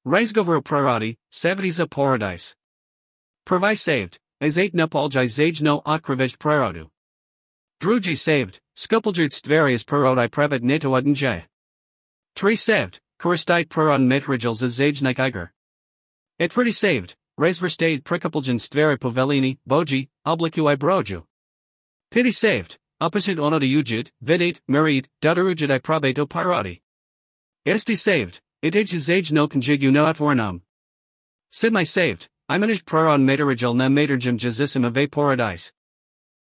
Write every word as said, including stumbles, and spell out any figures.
Razgovor praradi, Savadiza paradise. Prvi saved, as eight napoljai zajno otkrivaj praradu. Drugi saved, skupuljud stvarias prarodi pravid netoudnjay. Tri saved, koristit prarodn metrijal za zajnik iger. Etvrdi saved, razvrstade prikupuljan stvari povelini, boji, obliku I broju. Pity saved, opposite ono de ujid, vidit, merid, dudarujid I probato parodi. Esti saved, itij zaj no conjigu no atvornam. Sidmi saved, imanish praron materijal na materjum jazisim ave paradise.